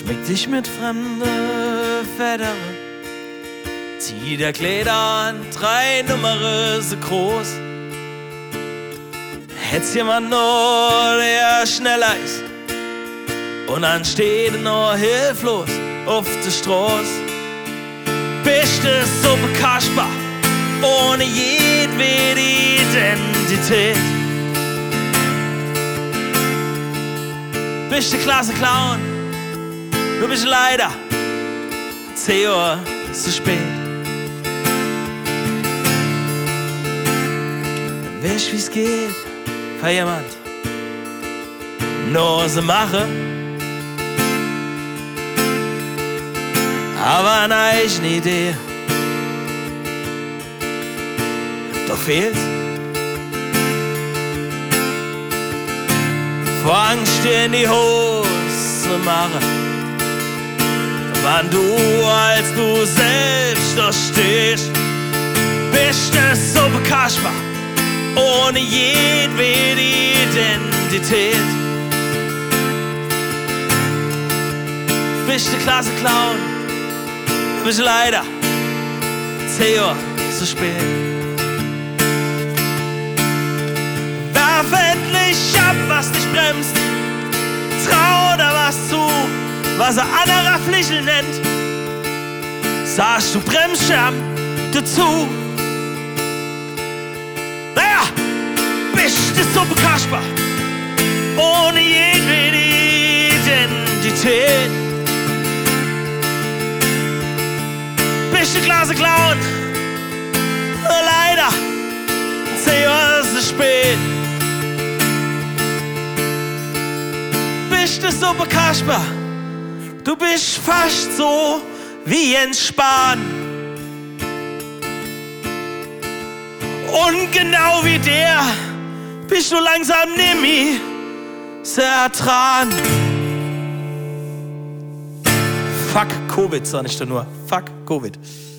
Schmick dich mit fremde Federn, zieh der Kleider an, 3 Nummern so groß. Hätt's jemand nur, der schneller ist, und dann steht er nur hilflos auf der Straße. Bist du so bekasperbar, ohne jedwede Identität? Bist du Klasse-Clown, du bist leider 10 Uhr zu spät. Weißt wie's geht für jemand nur so machen, aber eine eigene Idee. Doch fehlt's. Vor Angst dir in die Hose machen, wann du als du selbst da stehst. Bist du so bekasperbar, ohne jedwede Identität? Bist du Klasse-Clown, bist leider 10 Uhr zu spät. Werf endlich ab, was dich bremst, trau da was zu, was ein anderer Flichel nennt. Sagst du Bremsschirm dazu? Naja, bist du so bekasperbar, ohne jedwede Identität? Bist du Klasse-Clown, leider 10 Uhr zu spät. Bist du so bekasperbar, du bist fast so wie Jens Spahn. Und genau wie der bist du langsam nimmer sehr dran. Fuck Covid, sag ich da nur. Fuck Covid.